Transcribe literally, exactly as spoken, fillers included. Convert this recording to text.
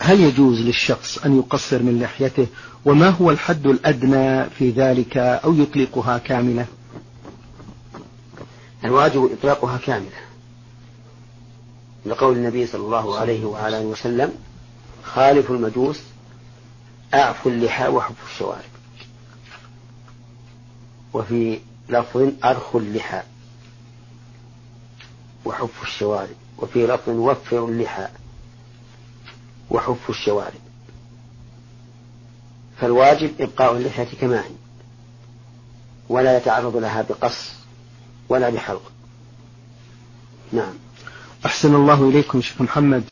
هل يجوز للشخص أن يقصر من لحيته؟ وما هو الحد الأدنى في ذلك، أو يطلقها كاملة؟ الواجب إطلاقها كاملة، لقول النبي صلى الله عليه وعلى آله وسلم: خالف المجوس أعفوا اللحى وحفوا الشوارب. وفي لفظ: أرخوا اللحى وحفوا الشوارب. وفي لفظ: وفروا اللحى وحفوا الشوارب. فالواجب إبقاء اللحية كما هي، ولا يتعرض لها بقص ولا بحلق. نعم. أحسن الله إليكم شيخ محمد.